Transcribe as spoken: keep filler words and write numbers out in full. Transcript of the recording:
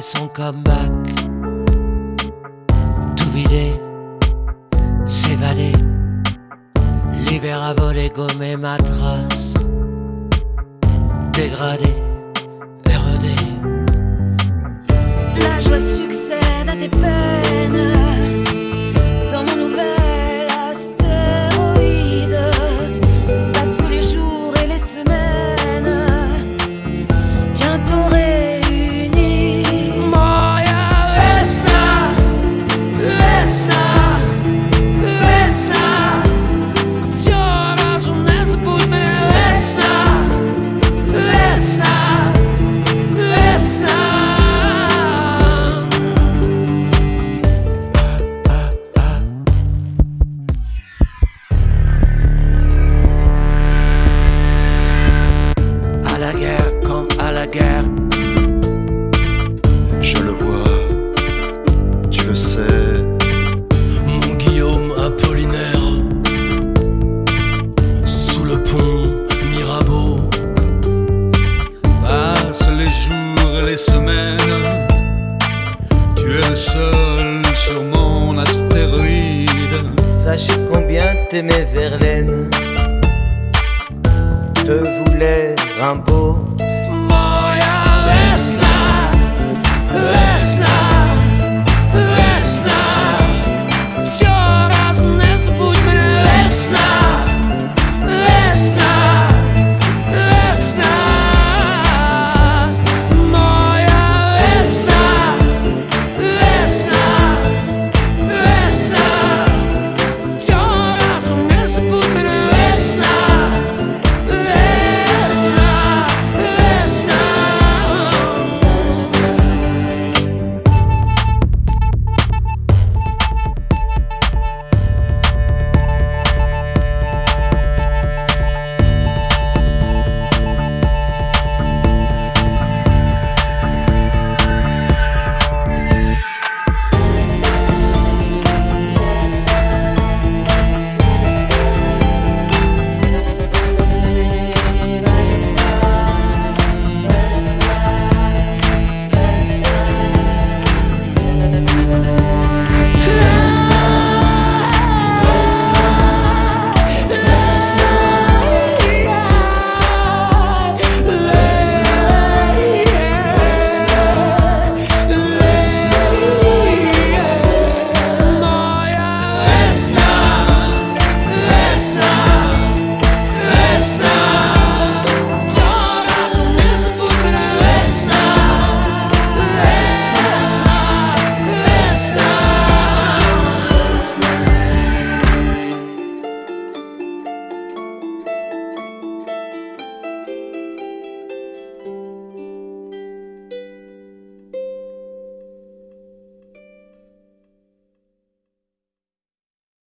fait son comeback. Tout vider, s'évader. L'hiver a volé gommé ma trace. Dégradé, érodé. La joie succède à tes peines. Dans mon nouvel astéroïde, passent les jours et les semaines, bientôt réunis. Moja vesna, vesna, vesna. Ciora su ne zabudź mnie, vesna, vesna, vesna. À la guerre comme à la guerre. Je le vois, tu le sais. Mon Guillaume Apollinaire, sous le pont Mirabeau. Passent les jours et les semaines, tu es le seul sur mon astéroïde. Sachez combien t'aimais Verlaine, te voulait Rimbaud.